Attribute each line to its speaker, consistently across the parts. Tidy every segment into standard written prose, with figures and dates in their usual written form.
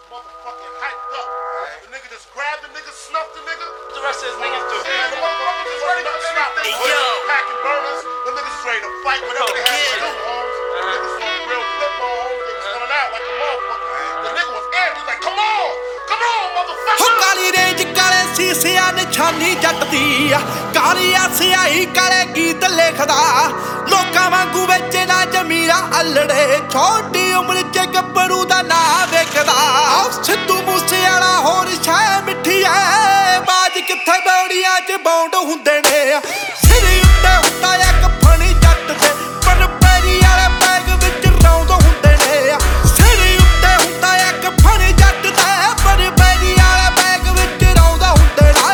Speaker 1: motherfucking hyped up. The nigga just grabbed the nigga, snuffed the nigga.
Speaker 2: What the rest of his niggas do?
Speaker 1: Man, the motherfuckers just ready to snap.
Speaker 2: Hey, yo.
Speaker 1: Packing burners. The niggas is ready to fight whatever they have to do, Holmes. The niggas on real flip mode, Holmes. They was coming out like a motherfucker. The nigga was amped. He was like, come on, motherfucker.
Speaker 3: ਹੋ ਕਾਲੀ range ਕਾਲੇ ਸੀਸਿਆਂ ਨਿਸ਼ਾਨੀ ਜੱਟ ਦੀ ਆ ਕਾਲੀ ਆ ਸਿਆਹੀ ਕਾਲੇ ਗੀਤ ਲਿਖਦਾ ਲੋਕਾਂ ਵਾਂਗੂ ਵੇਚਦਾ ਜ਼ਮੀਰਾਂ ਅਲੜੇ ਛੋਟੀ ਉਮਰ 'ਚ ਗੱਭਰੂ ਦਾ ਨਾਂ ਵੇਖਦਾ ਸਿੱਧੂ ਮੂਸੇਵਾਲਾ ਹੋਰ ਸ਼ੈ ਮਿੱਠੀ ਐ ਬਾਜ ਕਿੱਥੇ ਬੌੜੀਆਂ 'ਚ ਬੌਂਡ ਹੁੰਦੇ ਨੇ ਸਿਰ ਉੱਤੇ ਹੁੰਦਾ ਇੱਕ ਫਣੀ ਜੱਟ ਤੇ ਪਰ ਪੈਰੀ ਵਾਲੇ ਬੈਗ ਵਿੱਚ ਰੌਂਦ ਹੁੰਦੇ ਨੇ ਸਿਰ ਉੱਤੇ ਹੁੰਦਾ ਇੱਕ ਫਣੀ ਜੱਟ ਤੇ ਪਰ ਪੈਰੀ ਵਾਲੇ ਬੈਗ ਵਿੱਚ ਰੌਂਦ ਹੁੰਦੇ ਨੇ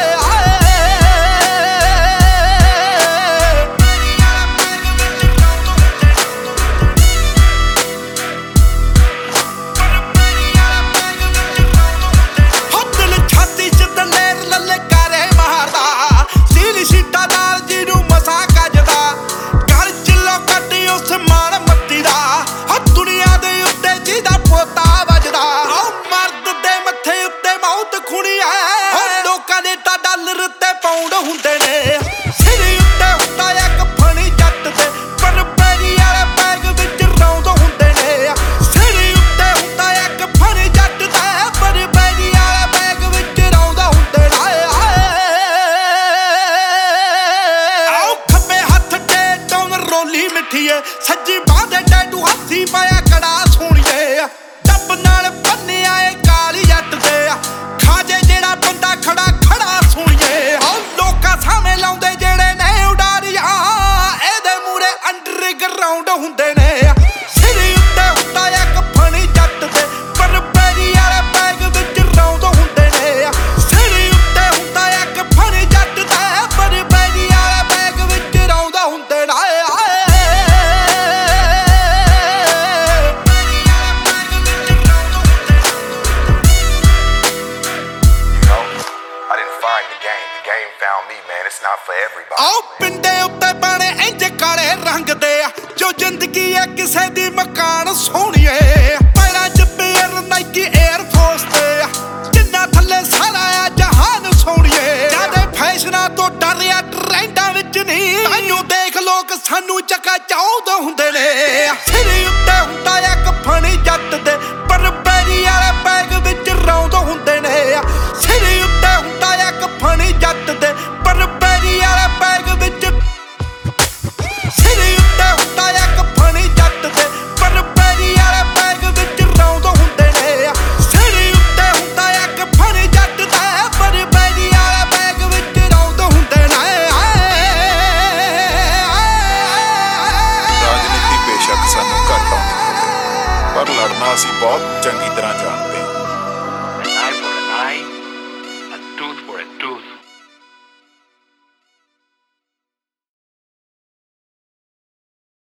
Speaker 3: ਹੁੰਦੇ ਨੇ ਸਿਰ ਉੱਤੇ ਹੁੰਦਾ ਇੱਕ ਫਣੀ ਜੱਟ ਤੇ ਪਰ ਪੈਰੀ ਵਾਲੇ ਬੈਗ ਵਿੱਚ ਰੌਂਦ ਹੁੰਦੇ ਨੇ ਸਿਰ ਉੱਤੇ ਹੁੰਦਾ ਇੱਕ ਫਣੀ ਜੱਟ ਤੇ ਪਰ ਪੈਰੀ ਵਾਲੇ ਬੈਗ ਵਿੱਚ ਰੌਂਦ ਹੁੰਦੇ ਨੇ ਆਓ ਖੱਬੇ ਹੱਥ ਤੇ ਟੌਨ ਰੋਲੀ ਮਿੱਠੀਏ ਸੱਜੀ ਬਾਹ ਦੇ ਟੈਟੂ ਹੱਥੀ ਪਾਇਆ ਕੜਾ ਸੋਹਣੀਏ ਡੱਬ ਨਾਲ ਬੰਨਿਆ ਏ ਕਾਲੀ ਜੱਟ ਤੇ ਖਾਜੇ ਜਿਹੜਾ ਬੰਦਾ ਖੜਾ ਸੋਹਣੀਏ ਲੋਕਾਂ ਸਾਹਮਣੇ ਲਾਉਂਦੇ ਜਿਹੜੇ ਨੇ ਉਡਾਰੀਆਂ ਇਹਦੇ ਮੂਰੇ ਅੰਡਰਗਰਾਉਂਡ ਹੁੰਦੇ ਨੇ ਸਿਰ ਉੱਤੇ ਹੁੰਦਾ ਇੱਕ ਫਣੀ ਜੱਟ ਤੇ ਪਰ ਪੈਰੀ ਵਾਲੇ ਬੈਗ ਵਿੱਚ ਰੌਂਦ ਹੁੰਦੇ ਨੇ ਸਿਰ ਉੱਤੇ ਹੁੰਦਾ ਇੱਕ ਫਣੀ ਜੱਟ ਤੇ ਪਰ ਪੈਰੀ ਵਾਲੇ ਬੈਗ ਵਿੱਚ ਰੌਂਦ ਹੁੰਦੇ ਨੇ
Speaker 4: Found me, man. It's not for everybody.
Speaker 3: ਆਓ ਪਿੰਡੇ ਉੱਤੇ ਬਾਣੇ ਇੰਜ ਕਾਲੇ ਰੰਗ ਦੇ ਜੋ ਜ਼ਿੰਦਗੀ ਹੈ ਕਿਸੇ ਦੀ ਮਕਾਨ ਸੋਹਣੀਏ ਪੈਰਾਂ 'ਚ ਪੇਅਰ ਨਾਈਕੀ 에ਅਰ ਫੋਰਸ ਤੇ ਜਿੰਨਾ ਥੱਲੇ ਸਾਰਾ ਆ ਜਹਾਨ ਸੋਹਣੀਏ ਜਿਆਦੇ ਫੈਸ਼ਨਾਂ ਤੋਂ ਡਰਿਆ ਟ੍ਰੈਂਡਾਂ ਵਿੱਚ ਨਹੀਂ ਤਾਈਓ ਦੇਖ ਲੋਕ ਸਾਨੂੰ ਚੱਕਾ ਚਾਹੁੰਦੇ ਹੁੰਦੇ ਨੇ ਸਿਰ ਉੱਤੇ ਹੁੰਦਾ ਇੱਕ ਫਣੀ ਜੱਟ ਤੇ ਪਰ ਪੈਰੀ ਵਾਲੇ ਬੈਗ ਵਿੱਚ ਰੌਂਦ ਹੁੰਦੇ ਨੇ ਸਿਰ ਉੱਤੇ ਹੁੰਦਾ ਇੱਕ ਫਣੀ ਜੱਟ ਤੇ ਪਰ ਪੈਰੀ ਵਾਲੇ ਬੈਗ ਵਿੱਚ ਸਿਰ ਉੱਤੇ ਹੁੰਦਾ ਇੱਕ ਫਣੀ ਜੱਟ ਤੇ ਪਰ ਪੈਰੀ ਵਾਲੇ ਬੈਗ ਵਿੱਚ ਰੌਂਦ ਹੁੰਦੇ ਨੇ ਸਿਰ ਉੱਤੇ ਹੁੰਦਾ ਇੱਕ ਫਣੀ ਜੱਟ ਤੇ ਪਰ ਪੈਰੀ ਵਾਲੇ ਬੈਗ ਵਿੱਚ ਰੌਂਦ ਹੁੰਦੇ ਨੇ
Speaker 5: ਰਾਜਨੀਤੀ ਬੇਸ਼ੱਕ ਸਾਨੂੰ ਘੱਟ ਆਉਂਦੀ ਹੋਵੇ ਪਰ ਲੜਨਾ ਅਸੀਂ ਬਹੁਤ ਚੰਗੀ ਤਰ੍ਹਾਂ ਜਾਣਦੇ ਹਾਂ।
Speaker 2: An eye for an eye, a tooth for a tooth.